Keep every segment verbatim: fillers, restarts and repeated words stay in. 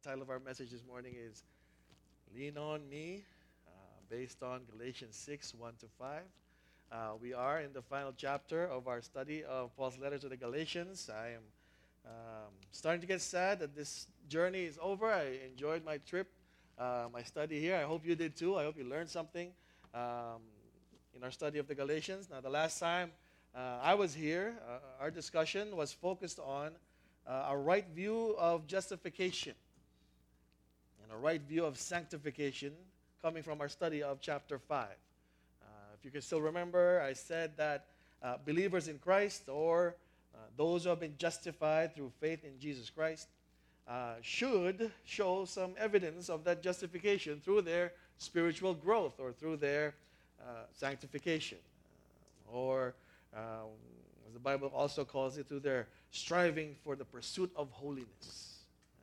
title of our message this morning is Lean on Me, uh, based on Galatians six, one to five. Uh, we are in the final chapter of our study of Paul's letter to the Galatians. I am um, starting to get sad that this journey is over. I enjoyed my trip, uh, my study here. I hope you did too. I hope you learned something um, in our study of the Galatians. Now, the last time uh, I was here, uh, our discussion was focused on uh, a right view of justification and a right view of sanctification coming from our study of chapter five. Uh, if you can still remember, I said that uh, believers in Christ, or uh, those who have been justified through faith in Jesus Christ, uh, should show some evidence of that justification through their spiritual growth or through their uh, sanctification, uh, or uh, as the Bible also calls it, through their striving for the pursuit of holiness.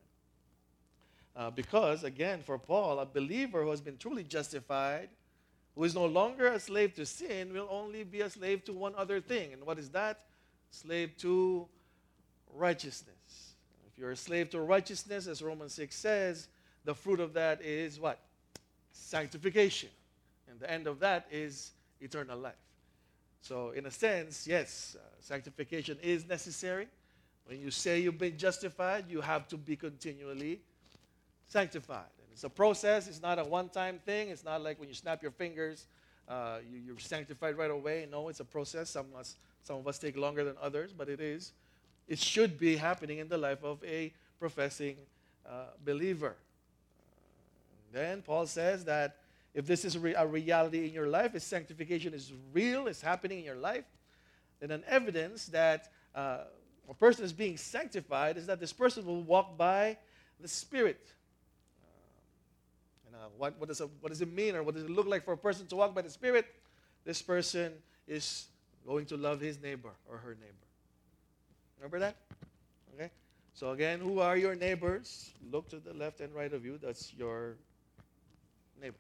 Uh, because, again, for Paul, a believer who has been truly justified, who is no longer a slave to sin, will only be a slave to one other thing. And what is that? Slave to righteousness. If you're a slave to righteousness, as Romans six says, the fruit of that is what? Sanctification. And the end of that is eternal life. So, in a sense, yes, uh, sanctification is necessary. When you say you've been justified, you have to be continually sanctified. And it's a process. It's not a one-time thing. It's not like when you snap your fingers, uh, you, you're sanctified right away. No, it's a process. Some of, us, some of us take longer than others, but it is. It should be happening in the life of a professing uh, believer. Uh, then Paul says that if this is a, re- a reality in your life, if sanctification is real, it's happening in your life, then an evidence that uh, a person is being sanctified is that this person will walk by the Spirit. Uh, and uh, what, what, does a, what does it mean, or what does it look like for a person to walk by the Spirit? This person is going to love his neighbor or her neighbor. Remember that? Okay? So again, who are your neighbors? Look to the left and right of you. That's your neighbor.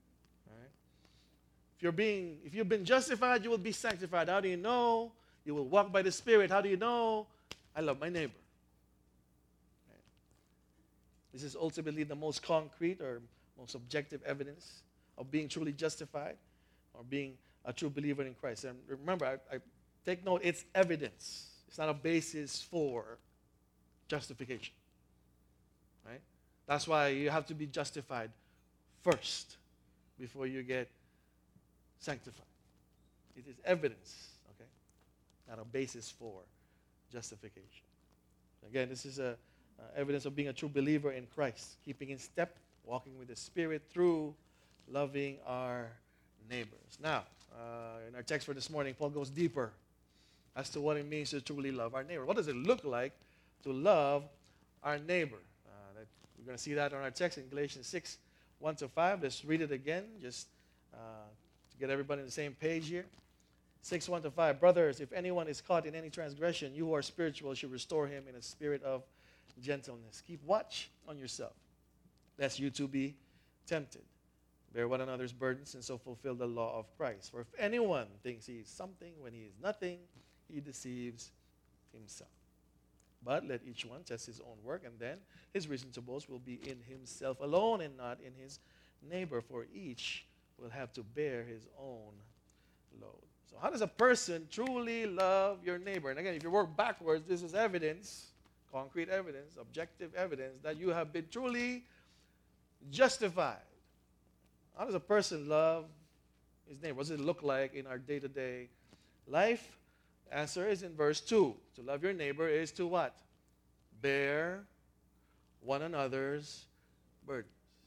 If you're being, if you've been justified, you will be sanctified. How do you know? You will walk by the Spirit. How do you know? I love my neighbor. Right? This is ultimately the most concrete or most objective evidence of being truly justified or being a true believer in Christ. And remember, I, I take note, it's evidence. It's not a basis for justification. Right? That's why you have to be justified first before you get sanctified. It is evidence, okay, not a basis for justification. Again, this is a uh, evidence of being a true believer in Christ, keeping in step, walking with the Spirit through loving our neighbors. Now, uh, in our text for this morning, Paul goes deeper as to what it means to truly love our neighbor. What does it look like to love our neighbor? Uh, that, we're going to see that on our text in Galatians six, one to five. Let's read it again, just uh, get everybody on the same page here. six, one to five. Brothers, if anyone is caught in any transgression, you who are spiritual should restore him in a spirit of gentleness. Keep watch on yourself, lest you too be tempted. Bear one another's burdens and so fulfill the law of Christ. For if anyone thinks he is something when he is nothing, he deceives himself. But let each one test his own work, and then his reason to boast will be in himself alone and not in his neighbor, for each will have to bear his own load. So how does a person truly love your neighbor? And again, if you work backwards, this is evidence, concrete evidence, objective evidence that you have been truly justified. How does a person love his neighbor? What does it look like in our day-to-day life? The answer is in verse two. To love your neighbor is to what? Bear one another's burdens.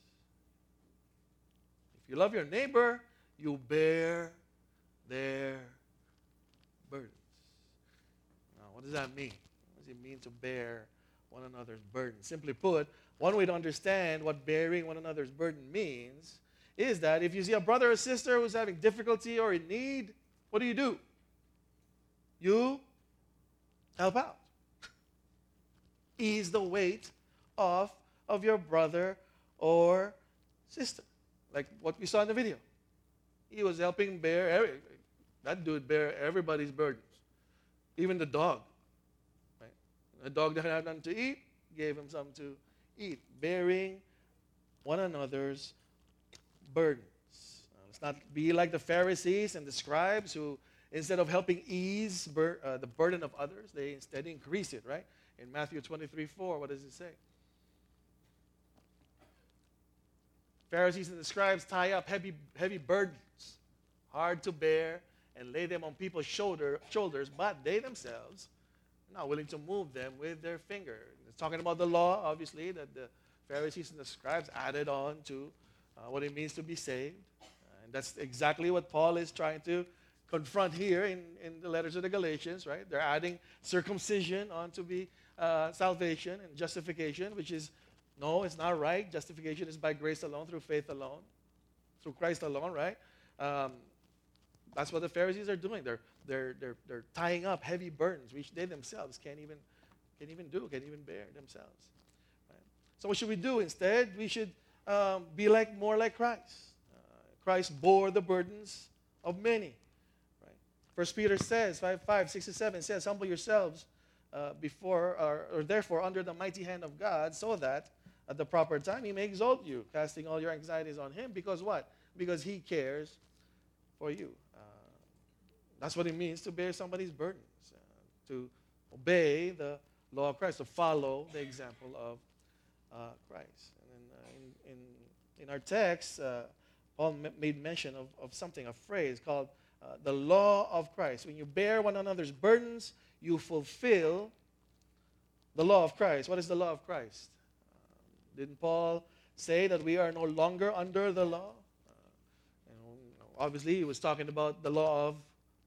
If you love your neighbor, you bear their burdens. Now, what does that mean? What does it mean to bear one another's burdens? Simply put, one way to understand what bearing one another's burden means is that if you see a brother or sister who's having difficulty or in need, what do you do? You help out. Ease the weight off of your brother or sister. Like what we saw in the video. He was helping bear, every, that dude bear everybody's burdens. Even the dog. Right? A dog that had nothing to eat, gave him something to eat, bearing one another's burdens. Uh, let's not be like the Pharisees and the scribes who, instead of helping ease bur- uh, the burden of others, they instead increase it, right? In Matthew twenty-three four, what does it say? Pharisees and the scribes tie up heavy, heavy burdens, hard to bear, and lay them on people's shoulder, shoulders, but they themselves are not willing to move them with their finger. It's talking about the law, obviously, that the Pharisees and the scribes added on to uh, what it means to be saved. Uh, and that's exactly what Paul is trying to confront here in, in the letters of the Galatians, right? They're adding circumcision onto be uh, salvation and justification, which is, no, it's not right. Justification is by grace alone, through faith alone, through Christ alone, right? Um, that's what the Pharisees are doing. They're, they're, they're, they're tying up heavy burdens, which they themselves can't even, can't even do, can't even bear themselves. Right? So what should we do instead? We should um, be like more like Christ. Uh, Christ bore the burdens of many. Right? First Peter says, five, five, six to seven says, humble yourselves uh, before, or, or therefore under the mighty hand of God, so that at the proper time he may exalt you, casting all your anxieties on him. Because what? Because he cares for you. Uh, that's what it means to bear somebody's burdens, uh, to obey the law of Christ, to follow the example of uh, Christ. And then, uh, in, in, in our text, uh, Paul m- made mention of, of something, a phrase called uh, the law of Christ. When you bear one another's burdens, you fulfill the law of Christ. What is the law of Christ? Um, didn't Paul say that we are no longer under the law? Uh, you know, obviously, he was talking about the law of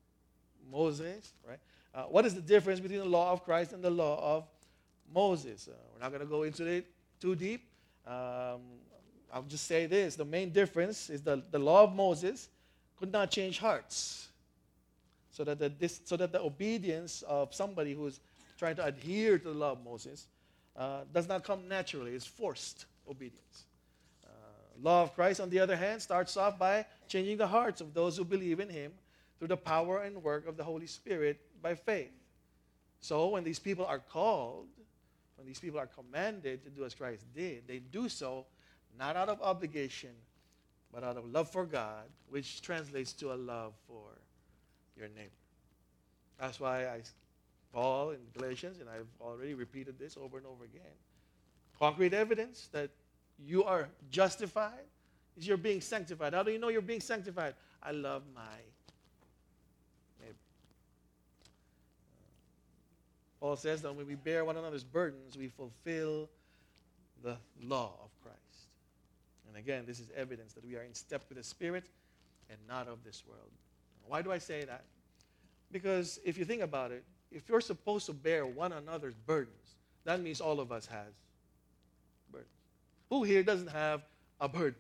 Moses, right? Uh, what is the difference between the law of Christ and the law of Moses? Uh, we're not going to go into it too deep. Um, I'll just say this. The main difference is the, the law of Moses could not change hearts. So that, the, this, so that the obedience of somebody who is trying to adhere to the law of Moses uh, does not come naturally. It's forced obedience. Uh, law of Christ, on the other hand, starts off by changing the hearts of those who believe in him through the power and work of the Holy Spirit by faith. So when these people are called, when these people are commanded to do as Christ did, they do so not out of obligation, but out of love for God, which translates to a love for your neighbor. That's why I, Paul in Galatians, and I've already repeated this over and over again, concrete evidence that you are justified is you're being sanctified. How do you know you're being sanctified? I love my neighbor. Paul says that when we bear one another's burdens, we fulfill the law of Christ. And again, this is evidence that we are in step with the Spirit and not of this world. Why do I say that? Because if you think about it, if you're supposed to bear one another's burdens, that means all of us has burdens. Who here doesn't have a burden?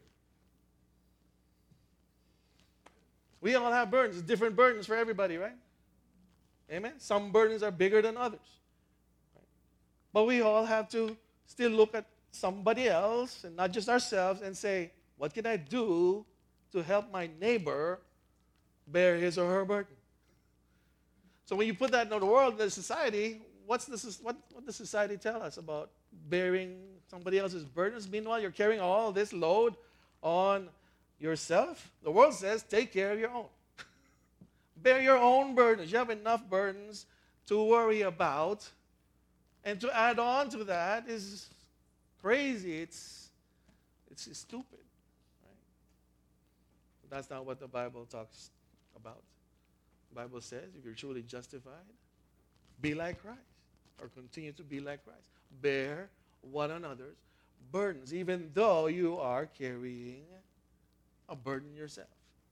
We all have burdens, different burdens for everybody, right? Amen? Some burdens are bigger than others. Right? But we all have to still look at somebody else and not just ourselves and say, what can I do to help my neighbor bear his or her burden? So when you put that in the world, in the society, what's this, what, what does society tell us about bearing somebody else's burdens? Meanwhile, you're carrying all this load on yourself. The world says, take care of your own. Bear your own burdens. You have enough burdens to worry about. And to add on to that is crazy. It's, it's stupid. Right? That's not what the Bible talks about. The Bible says, if you're truly justified, be like Christ, or continue to be like Christ. Bear one another's burdens, even though you are carrying a burden yourself.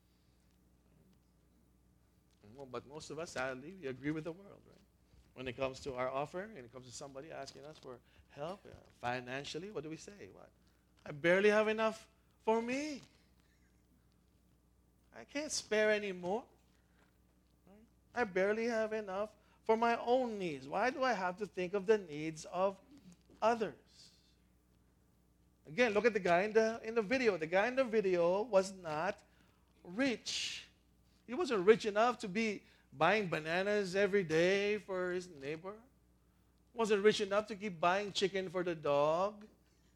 But most of us, sadly, we agree with the world, right? When it comes to our offering, when it comes to somebody asking us for help uh, financially, what do we say? What? I barely have enough for me. I can't spare any more. I barely have enough for my own needs. Why do I have to think of the needs of others? Again, look at the guy in the, in the video. The guy in the video was not rich. He wasn't rich enough to be buying bananas every day for his neighbor. Wasn't rich enough to keep buying chicken for the dog.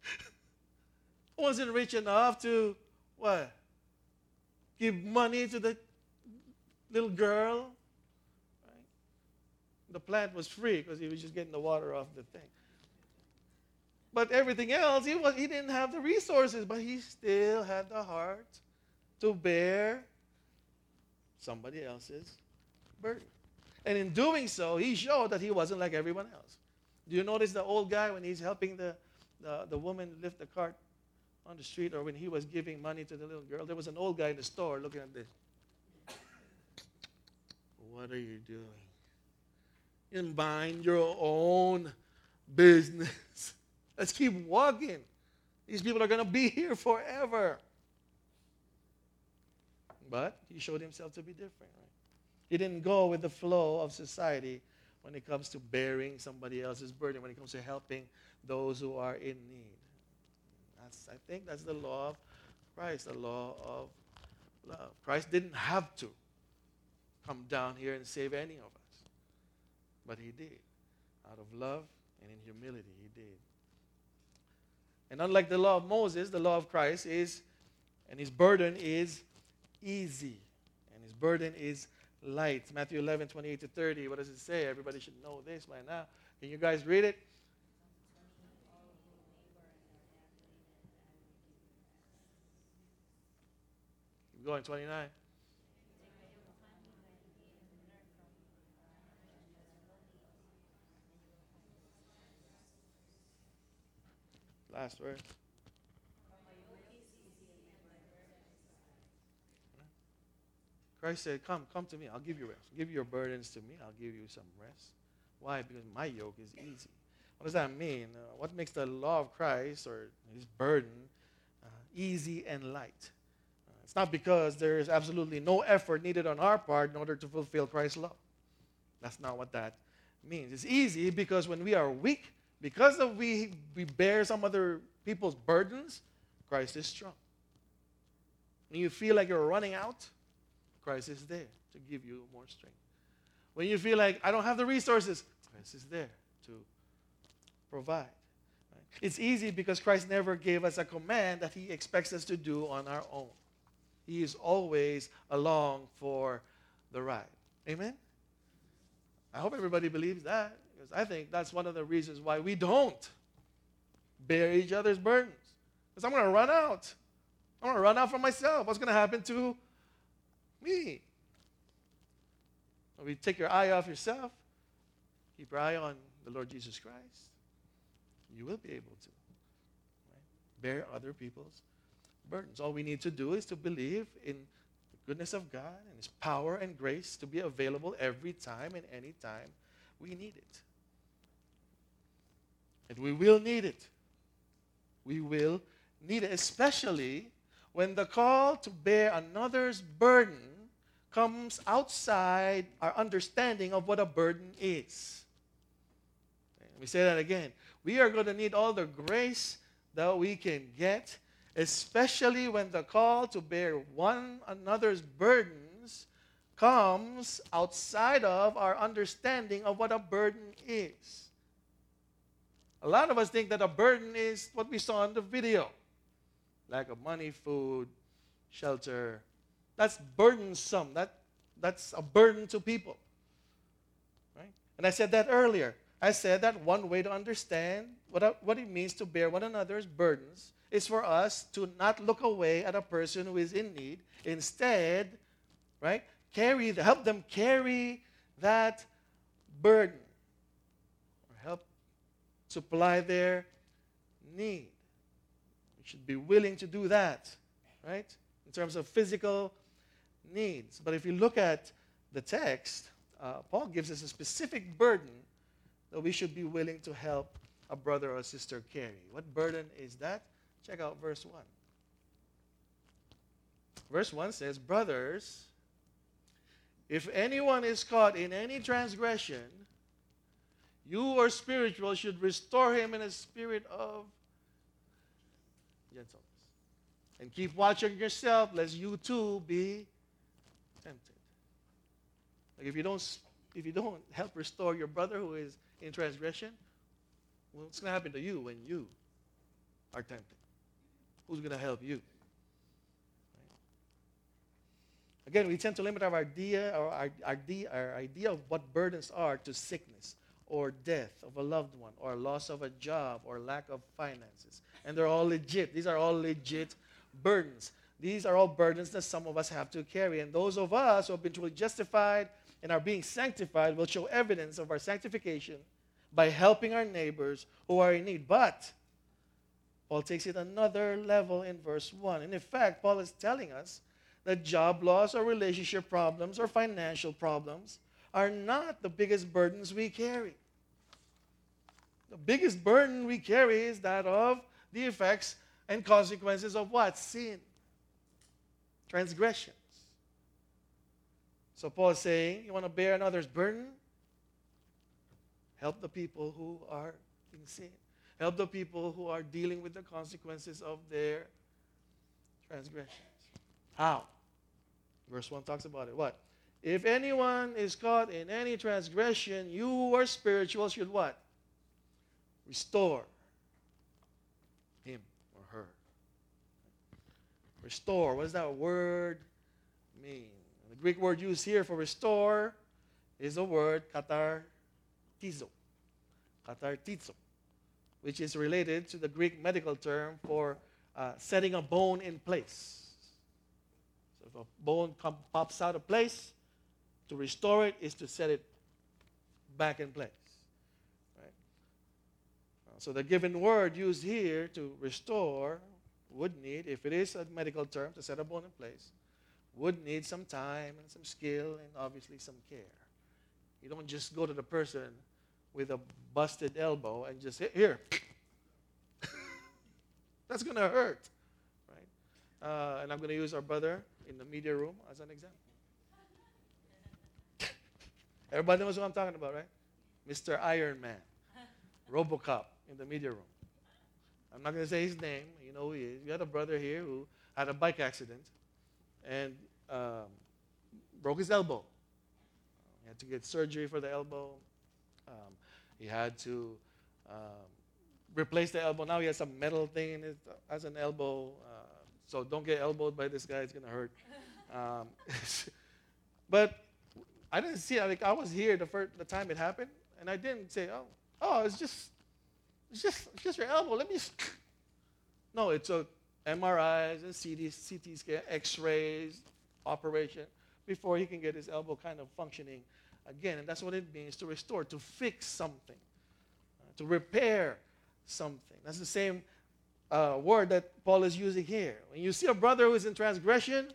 Wasn't rich enough to, what? Give money to the little girl. Right? The plant was free because he was just getting the water off the thing. But everything else, he, was, he didn't have the resources, but he still had the heart to bear somebody else's burden. And in doing so, he showed that he wasn't like everyone else. Do you notice the old guy when he's helping the, the, the woman lift the cart on the street, or when he was giving money to the little girl? There was an old guy in the store looking at this. What are you doing? You mind your own business. Let's keep walking. These people are going to be here forever. But he showed himself to be different, right? He didn't go with the flow of society when it comes to bearing somebody else's burden, when it comes to helping those who are in need. That's, I think that's the law of Christ, the law of love. Christ didn't have to come down here and save any of us, but he did. Out of love and in humility, he did. And unlike the law of Moses, the law of Christ is, and his burden is easy. And his burden is light. Matthew eleven, twenty-eight to thirty. What does it say? Everybody should know this by now. Can you guys read it? Keep going, twenty-nine. Last verse. Christ said, come, come to me. I'll give you rest. Give your burdens to me. I'll give you some rest. Why? Because my yoke is easy. What does that mean? Uh, what makes the law of Christ or his burden uh, easy and light? Uh, it's not because there is absolutely no effort needed on our part in order to fulfill Christ's law. That's not what that means. It's easy because when we are weak, because of we, we bear some other people's burdens, Christ is strong. When you feel like you're running out, Christ is there to give you more strength. When you feel like I don't have the resources, Christ is there to provide. Right? It's easy because Christ never gave us a command that he expects us to do on our own. He is always along for the ride. Amen? I hope everybody believes that, because I think that's one of the reasons why we don't bear each other's burdens. Because I'm going to run out. I'm going to run out for myself. What's going to happen to me? When we take your eye off yourself, keep your eye on the Lord Jesus Christ, you will be able to right? bear other people's burdens. All we need to do is to believe in the goodness of God and his power and grace to be available every time and any time we need it. And we will need it. We will need it, especially when the call to bear another's burden comes outside our understanding of what a burden is. Let me say that again. We are going to need all the grace that we can get, especially when the call to bear one another's burdens comes outside of our understanding of what a burden is. A lot of us think that a burden is what we saw in the video. Lack of money, food, shelter. That's burdensome. That, that's a burden to people. Right? And I said that earlier. I said that one way to understand what, a, what it means to bear one another's burdens is for us to not look away at a person who is in need. Instead, right, carry, help them carry that burden. Or help supply their need. We should be willing to do that, right? In terms of physical needs. But if you look at the text, uh, Paul gives us a specific burden that we should be willing to help a brother or a sister carry. What burden is that? Check out verse one. Verse one says, brothers, if anyone is caught in any transgression, you who are spiritual should restore him in a spirit of gentleness. And keep watch on yourself, lest you too be tempted. Like if you don't, if you don't help restore your brother who is in transgression, what's going to happen to you when you are tempted? Who's going to help you? Again, we tend to limit our idea, our, our, idea, our idea of what burdens are to sickness or death of a loved one or loss of a job or lack of finances. And they're all legit. These are all legit burdens. These are all burdens that some of us have to carry. And those of us who have been truly justified and are being sanctified will show evidence of our sanctification by helping our neighbors who are in need. But Paul takes it another level in verse one. And in fact, Paul is telling us that job loss or relationship problems or financial problems are not the biggest burdens we carry. The biggest burden we carry is that of the effects and consequences of what? Sin. Transgressions. So Paul is saying, you want to bear another's burden? Help the people who are in sin. Help the people who are dealing with the consequences of their transgressions. How? Verse one talks about it. What? If anyone is caught in any transgression, you who are spiritual should what? Restore him or her. Restore. What does that word mean? The Greek word used here for restore is the word katartizo. Katartizo, which is related to the Greek medical term for uh, setting a bone in place. So if a bone come, pops out of place, to restore it is to set it back in place. Right? Uh, so the given word used here to restore would need, if it is a medical term, to set a bone in place, would need some time and some skill and obviously some care. You don't just go to the person with a busted elbow and just hit, here. That's going to hurt. Right? Uh, and I'm going to use our brother in the media room as an example. Everybody knows what I'm talking about, right? Mister Iron Man, RoboCop in the media room. I'm not going to say his name. You know who he is. We had a brother here who had a bike accident and um, broke his elbow. He had to get surgery for the elbow. Um, he had to um, replace the elbow. Now he has some metal thing in it as an elbow. Uh, so don't get elbowed by this guy. It's going to hurt. Um, but I didn't see it. Like, I was here the first the time it happened, and I didn't say, "Oh, oh, it's just, it's just, it's just your elbow. Let me." No, it took M R Is and C T, C T scan, X-rays, operation before he can get his elbow kind of functioning again. And that's what it means to restore, to fix something, uh, to repair something. That's the same uh, word that Paul is using here. When you see a brother who is in transgression,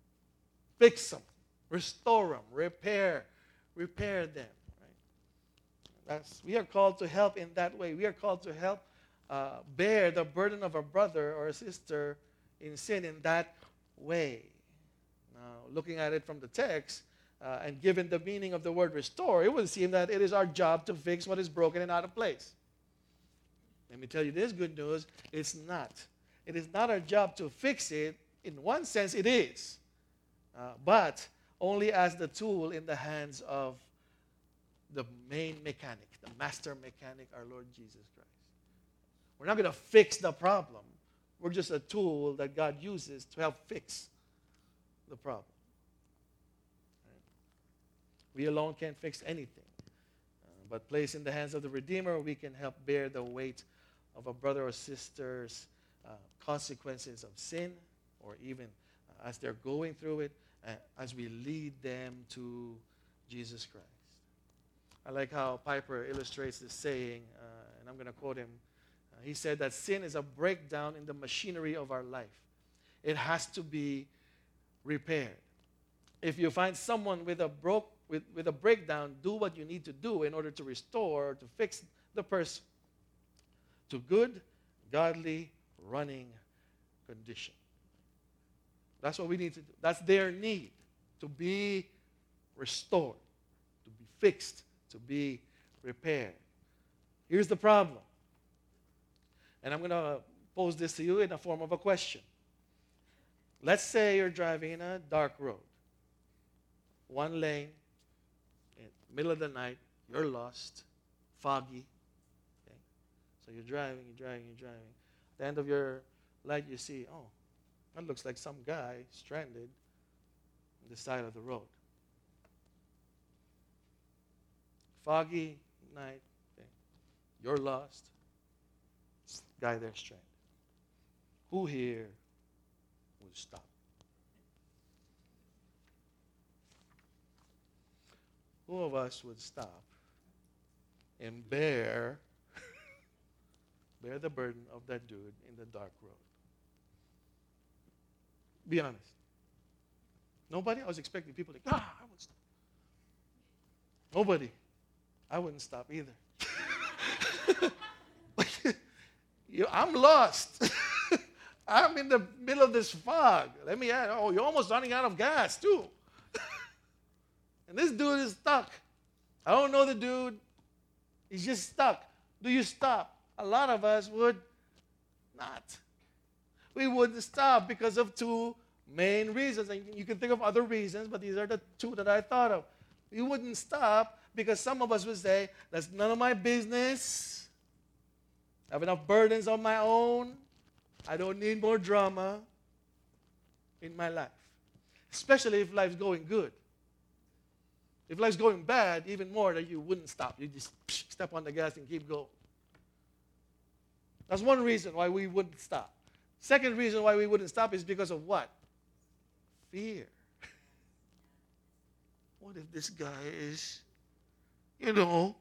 fix them. Restore them, repair, repair them. Right? That's, we are called to help in that way. We are called to help uh, bear the burden of a brother or a sister in sin in that way. Now, looking at it from the text uh, and given the meaning of the word restore, it would seem that it is our job to fix what is broken and out of place. Let me tell you this good news. It's not. It is not our job to fix it. In one sense, it is. Uh, but only as the tool in the hands of the main mechanic, the master mechanic, our Lord Jesus Christ. We're not going to fix the problem. We're just a tool that God uses to help fix the problem. Right? We alone can't fix anything. Uh, but placed in the hands of the Redeemer, we can help bear the weight of a brother or sister's uh, consequences of sin, or even uh, as they're going through it, Uh, as we lead them to Jesus Christ. I like how Piper illustrates this saying, uh, and I'm going to quote him. Uh, he said that sin is a breakdown in the machinery of our life. It has to be repaired. If you find someone with a broke with, with a breakdown, do what you need to do in order to restore, to fix the person to good, godly, running condition. That's what we need to do. That's their need, to be restored, to be fixed, to be repaired. Here's the problem. And I'm going to pose this to you in the form of a question. Let's say you're driving in a dark road. One lane, in the middle of the night, you're lost, foggy. Okay? So you're driving, you're driving, you're driving. the end of your light, you see, oh, that looks like some guy stranded on the side of the road. Foggy night, okay. You're lost. Guy there stranded. Who here would stop? Who of us would stop and bear bear the burden of that dude in the dark road? Be honest. Nobody? I was expecting people to, ah, I would stop. Nobody. I wouldn't stop either. you, I'm lost. I'm in the middle of this fog. Let me add, oh, you're almost running out of gas, too. And this dude is stuck. I don't know the dude. He's just stuck. Do you stop? A lot of us would not. We wouldn't stop because of two main reasons. And you can think of other reasons, but these are the two that I thought of. We wouldn't stop because some of us would say, that's none of my business. I have enough burdens on my own. I don't need more drama in my life. Especially if life's going good. If life's going bad, even more, that you wouldn't stop. You just step on the gas and keep going. That's one reason why we wouldn't stop. Second reason why we wouldn't stop is because of what? Fear. What if this guy is, you know,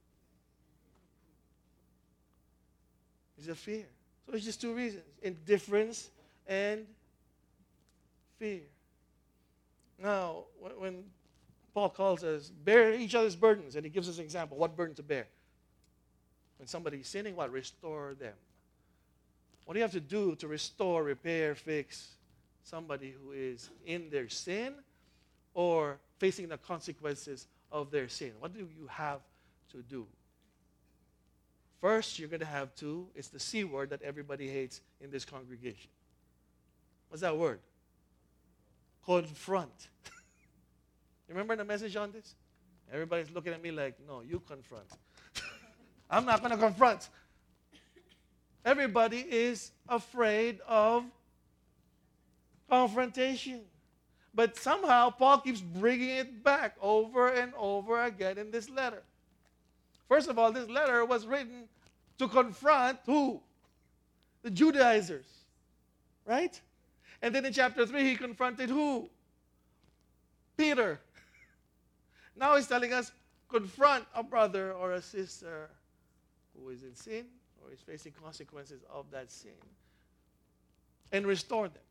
it's a fear. So it's just two reasons, indifference and fear. Now, when Paul calls us, bear each other's burdens, and he gives us an example, what burden to bear. When somebody's sinning, what? Restore them. What do you have to do to restore, repair, fix somebody who is in their sin or facing the consequences of their sin? What do you have to do? First, you're going to have to, it's the C word that everybody hates in this congregation. What's that word? Confront. You remember the message on this? Everybody's looking at me like, no, you confront. I'm not going to confront. Everybody is afraid of confrontation. But somehow, Paul keeps bringing it back over and over again in this letter. First of all, this letter was written to confront who? The Judaizers. Right? And then in chapter three, he confronted who? Peter. Now he's telling us, confront a brother or a sister who is in sin or is facing consequences of that sin and restore them.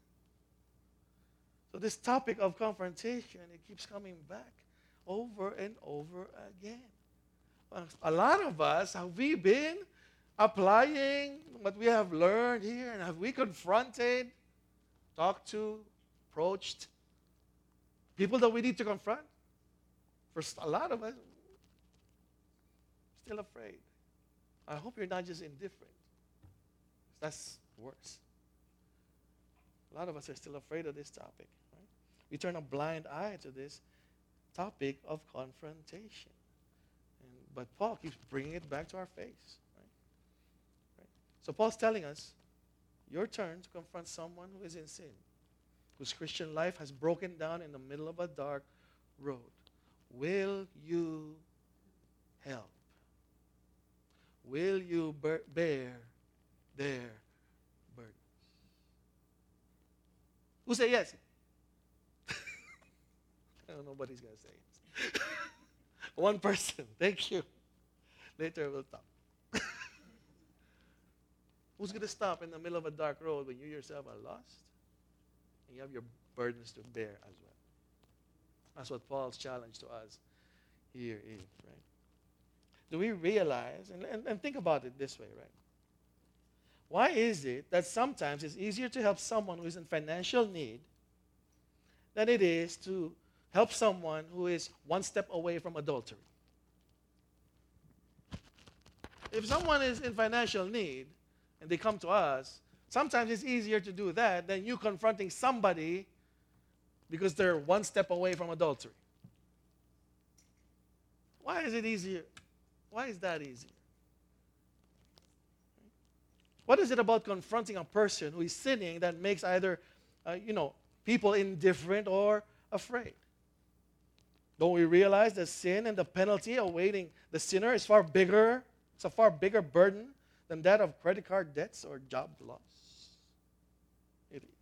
So this topic of confrontation, it keeps coming back over and over again. A lot of us, have we been applying what we have learned here? And have we confronted, talked to, approached people that we need to confront? For a lot of us, still afraid. I hope you're not just indifferent. That's worse. A lot of us are still afraid of this topic. Right? We turn a blind eye to this topic of confrontation. And, but Paul keeps bringing it back to our face. Right? Right? So Paul's telling us, your turn to confront someone who is in sin, whose Christian life has broken down in the middle of a dark road. Will you help? Will you bear their burdens? Who say yes? I don't know nobody's going to say yes. One person. Thank you. Later we'll stop. Who's going to stop in the middle of a dark road when you yourself are lost? And you have your burdens to bear as well. That's what Paul's challenge to us here is, right? Do we realize, and, and, and think about it this way, right? Why is it that sometimes it's easier to help someone who is in financial need than it is to help someone who is one step away from adultery? If someone is in financial need and they come to us, sometimes it's easier to do that than you confronting somebody because they're one step away from adultery. Why is it easier? Why is that easier? What is it about confronting a person who is sinning that makes either, uh, you know, people indifferent or afraid? Don't we realize that sin and the penalty awaiting the sinner is far bigger? It's a far bigger burden than that of credit card debts or job loss. It is.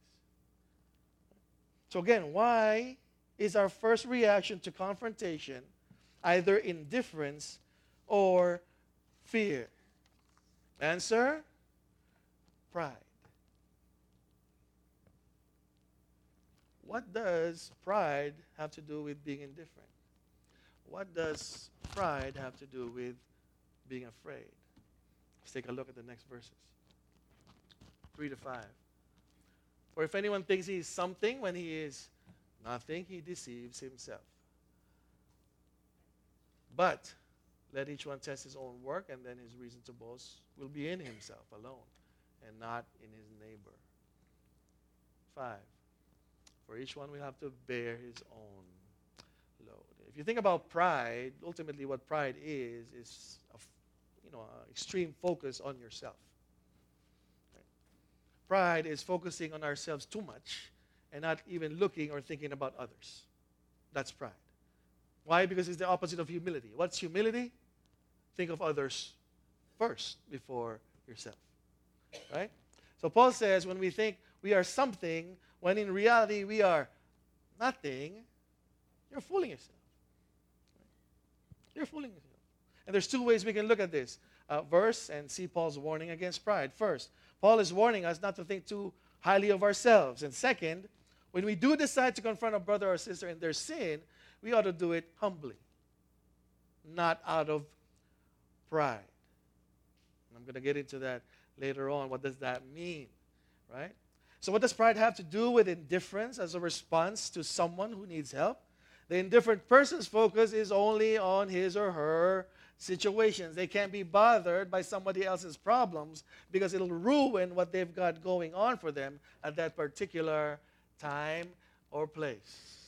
So again, why is our first reaction to confrontation either indifference or fear? Answer: pride. What does pride have to do with being indifferent? What does pride have to do with being afraid? Let's take a look at the next verses. Three to five. For if anyone thinks he is something when he is nothing, he deceives himself. But let each one test his own work, and then his reason to boast will be in himself alone, and not in his neighbor. Five. For each one will have to bear his own load. If you think about pride, ultimately what pride is, is a, you know, a extreme focus on yourself. Right? Pride is focusing on ourselves too much and not even looking or thinking about others. That's pride. Why? Because it's the opposite of humility. What's humility? Think of others first before yourself. Right? So Paul says when we think we are something, when in reality we are nothing, you're fooling yourself. You're fooling yourself. And there's two ways we can look at this uh, verse and see Paul's warning against pride. First, Paul is warning us not to think too highly of ourselves. And second, when we do decide to confront a brother or sister in their sin, we ought to do it humbly, not out of pride. And I'm going to get into that later on. What does that mean? Right? So what does pride have to do with indifference as a response to someone who needs help? The indifferent person's focus is only on his or her situations. They can't be bothered by somebody else's problems because it'll ruin what they've got going on for them at that particular time or place.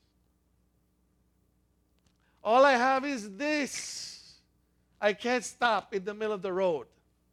All I have is this. I can't stop in the middle of the road.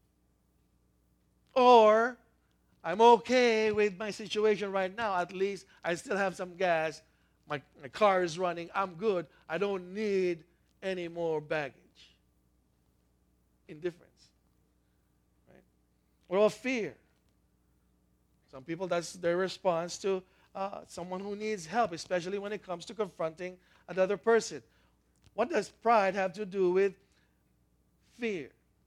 Or, I'm okay with my situation right now. At least I still have some gas. My, my car is running. I'm good. I don't need any more baggage. Indifference. Right? What about fear? Some people, that's their response to uh, someone who needs help, especially when it comes to confronting another person. What does pride have to do with fear?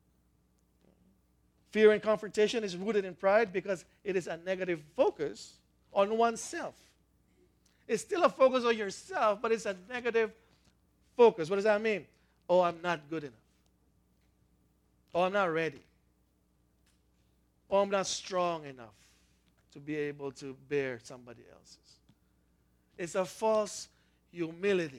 Fear and confrontation is rooted in pride because it is a negative focus on oneself. It's still a focus on yourself, but it's a negative focus. What does that mean? Oh, I'm not good enough. Oh, I'm not ready. Oh, I'm not strong enough to be able to bear somebody else's. It's a false humility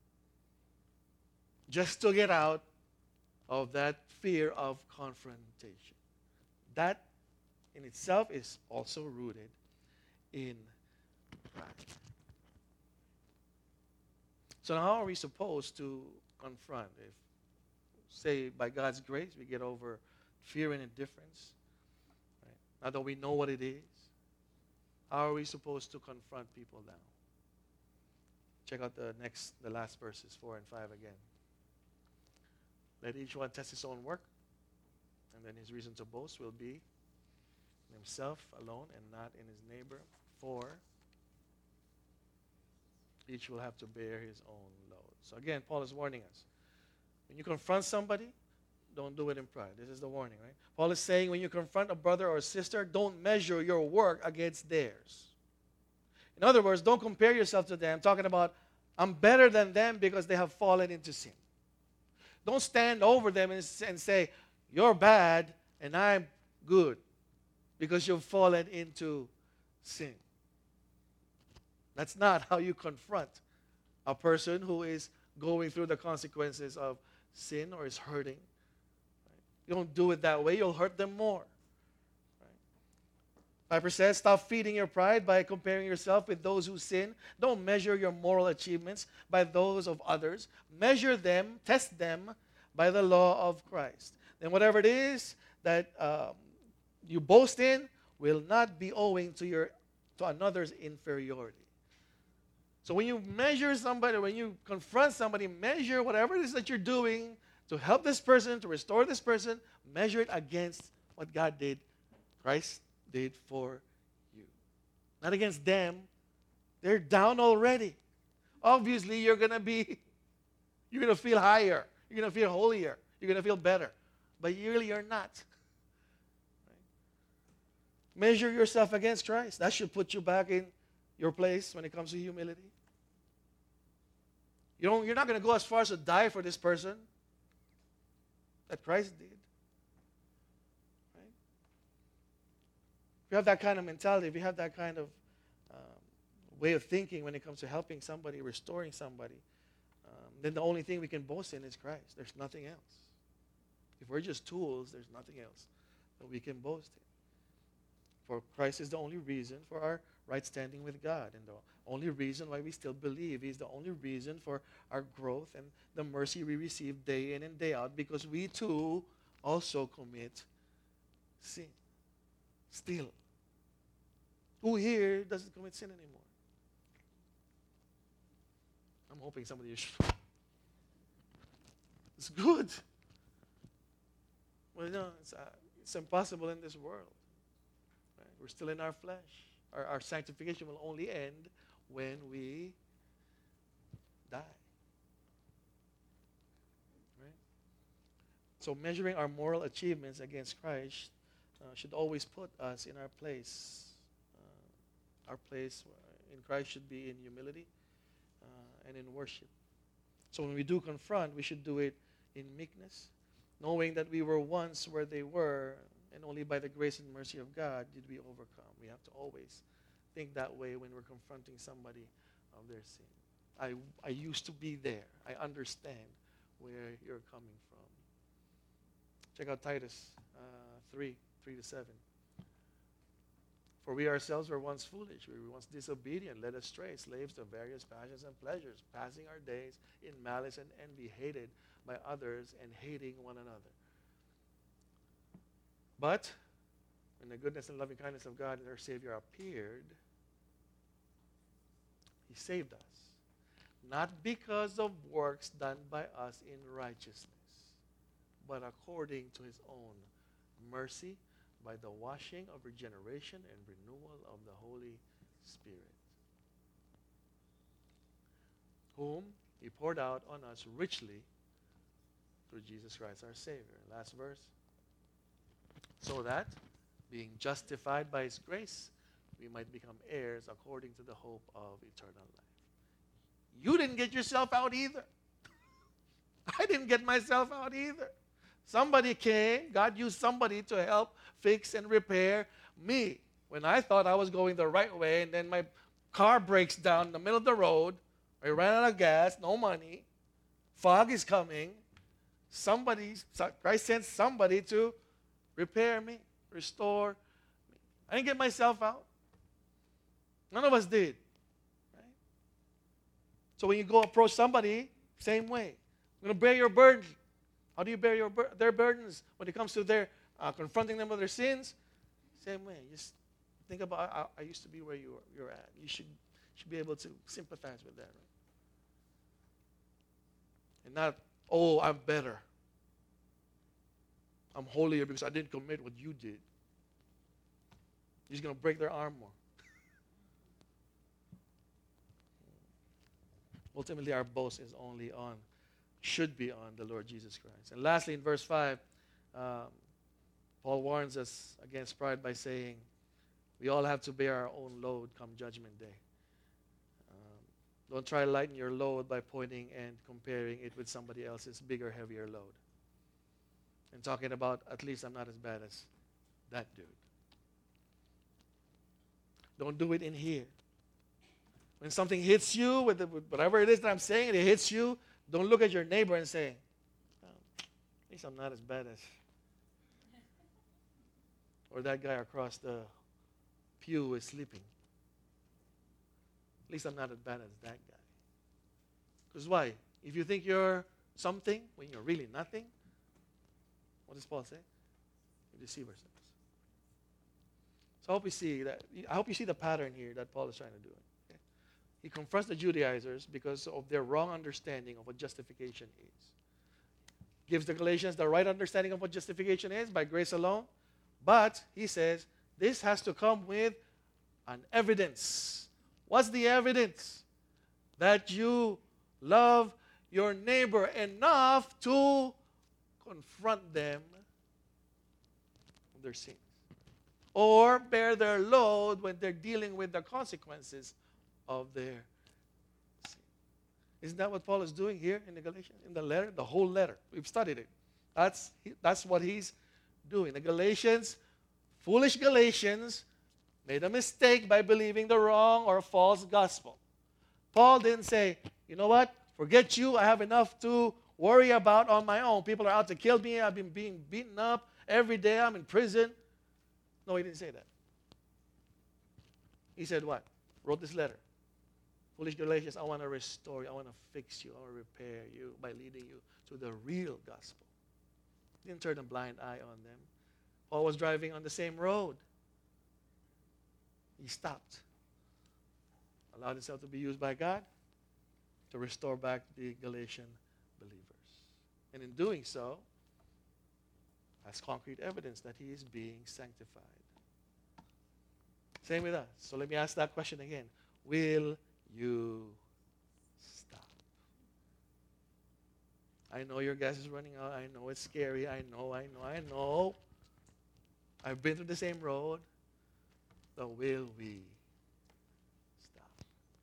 just to get out of that fear of confrontation. That in itself is also rooted in pride. So now how are we supposed to confront? If, say, by God's grace, we get over fear and indifference, right? Now that we know what it is, how are we supposed to confront people now? Check out the next, the last verses, four and five again. Let each one test his own work, and then his reason to boast will be in himself alone and not in his neighbor. For each will have to bear his own load. So again, Paul is warning us. When you confront somebody, don't do it in pride. This is the warning, right? Paul is saying when you confront a brother or sister, don't measure your work against theirs. In other words, don't compare yourself to them, talking about, I'm better than them because they have fallen into sin. Don't stand over them and, and say, you're bad and I'm good because you've fallen into sin. That's not how you confront a person who is going through the consequences of sin or is hurting. Right? You don't do it that way. You'll hurt them more. Right? Piper says, stop feeding your pride by comparing yourself with those who sin. Don't measure your moral achievements by those of others. Measure them, test them by the law of Christ. Then whatever it is that um, you boast in will not be owing to your to another's inferiority. So when you measure somebody, when you confront somebody, measure whatever it is that you're doing to help this person, to restore this person, measure it against what God did, Christ did for you. Not against them. They're down already. Obviously, you're going to be, you're going to feel higher. You're going to feel holier. You're going to feel better. But really, you're not. Measure yourself against Christ. That should put you back in your place when it comes to humility. You don't, you're not going to go as far as to die for this person that Christ did. Right? If you have that kind of mentality, if you have that kind of um, way of thinking when it comes to helping somebody, restoring somebody, um, then the only thing we can boast in is Christ. There's nothing else. If we're just tools, there's nothing else that we can boast in. For Christ is the only reason for our right standing with God, and the only reason why we still believe. He's the only reason for our growth and the mercy we receive day in and day out, because we too also commit sin. Still. Who here doesn't commit sin anymore? I'm hoping somebody is. It's good. Well, no, it's, uh, it's impossible in this world. We're still in our flesh. Our, our sanctification will only end when we die. Right? So measuring our moral achievements against Christ uh, should always put us in our place. Uh, our place in Christ should be in humility uh, and in worship. So when we do confront, we should do it in meekness, knowing that we were once where they were, and only by the grace and mercy of God did we overcome. We have to always think that way when we're confronting somebody of their sin. I, I used to be there. I understand where you're coming from. Check out Titus uh, three, three to seven. For we ourselves were once foolish. We were once disobedient, led astray, slaves to various passions and pleasures, passing our days in malice and envy, hated by others and hating one another. But when the goodness and loving kindness of God, our Savior, appeared, He saved us, not because of works done by us in righteousness, but according to His own mercy, by the washing of regeneration and renewal of the Holy Spirit, whom He poured out on us richly through Jesus Christ our Savior. Last verse. So that, being justified by His grace, we might become heirs according to the hope of eternal life. You didn't get yourself out either. I didn't get myself out either. Somebody came, God used somebody to help fix and repair me. When I thought I was going the right way, and then my car breaks down in the middle of the road, I ran out of gas, no money, fog is coming, somebody, Christ sent somebody to repair me, restore me. I didn't get myself out. None of us did. Right? So when you go approach somebody, same way. I'm going to bear your burden. How do you bear your bur- their burdens when it comes to their uh, confronting them with their sins? Same way. Just think about, I, I used to be where you are, you're at. You should, should be able to sympathize with that. Right? And not, oh, I'm better. I'm holier because I didn't commit what you did. You're just going to break their arm more. Ultimately, our boast is only on, should be on the Lord Jesus Christ. And lastly, in verse five, um, Paul warns us against pride by saying, we all have to bear our own load come judgment day. Um, don't try to lighten your load by pointing and comparing it with somebody else's bigger, heavier load. And talking about, at least I'm not as bad as that dude. Don't do it in here. When something hits you, with, the, with whatever it is that I'm saying, it hits you, don't look at your neighbor and say, oh, at least I'm not as bad as, or that guy across the pew is sleeping. At least I'm not as bad as that guy. Because why? If you think you're something when you're really nothing, what does Paul say? We deceive ourselves. So I hope you see that. I hope you see the pattern here that Paul is trying to do. Okay? He confronts the Judaizers because of their wrong understanding of what justification is. Gives the Galatians the right understanding of what justification is by grace alone. But he says this has to come with an evidence. What's the evidence? That you love your neighbor enough to confront them with their sins, or bear their load when they're dealing with the consequences of their sin. Isn't that what Paul is doing here in the Galatians, in the letter, the whole letter? We've studied it. That's that's what he's doing. The Galatians, foolish Galatians, made a mistake by believing the wrong or false gospel. Paul didn't say, you know what? Forget you. I have enough to worry about on my own. People are out to kill me. I've been being beaten up every day. I'm in prison. No, he didn't say that. He said what? Wrote this letter. Foolish Galatians, I want to restore you. I want to fix you. I want to repair you by leading you to the real gospel. He didn't turn a blind eye on them. Paul was driving on the same road. He stopped. Allowed himself to be used by God to restore back the Galatian believers. And in doing so, has concrete evidence that he is being sanctified. Same with us. So let me ask that question again. Will you stop? I know your gas is running out. I know it's scary. I know, I know, I know. I've been through the same road. So will we stop?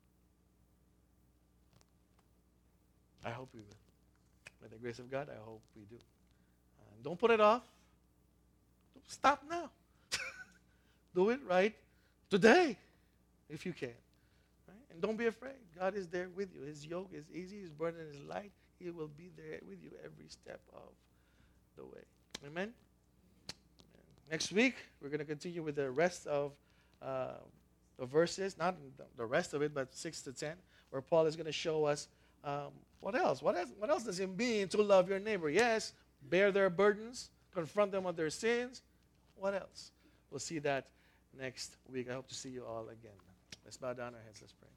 I hope we will. By the grace of God, I hope we do. Uh, don't put it off. Stop now. Do it right today, if you can. Right? And don't be afraid. God is there with you. His yoke is easy. His burden is light. He will be there with you every step of the way. Amen? Next week, we're going to continue with the rest of uh, the verses. Not the rest of it, but six to ten, where Paul is going to show us um, what else? What else? What else does it mean to love your neighbor? Yes, bear their burdens, confront them of their sins. What else? We'll see that next week. I hope to see you all again. Let's bow down our heads. Let's pray.